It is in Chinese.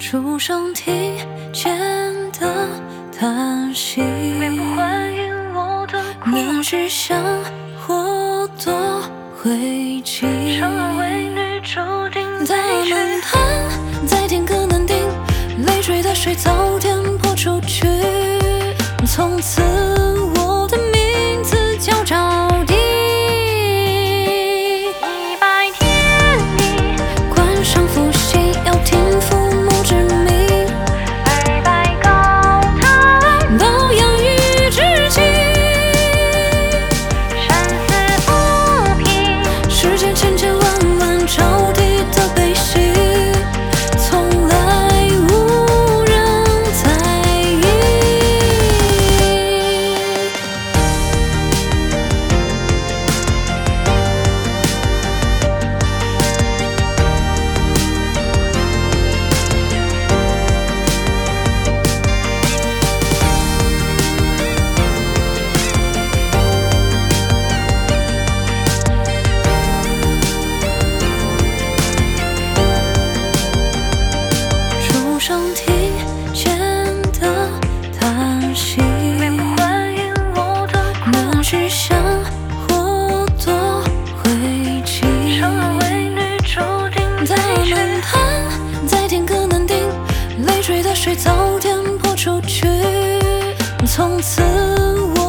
出声听见的叹息，能是想或多回击。大门瘫在天各难定，累赘的水早点泼出去。从此我的名字叫招娣。一拜天地，观赏伏羲，要听父母之命。二拜高堂，保养育之情。山寺无凭，世间千千万万招娣的悲喜，从来无人在意。出声听见的叹息，能是想或多回击。大门瘫在天各难定，累赘的水早点泼出去。从此我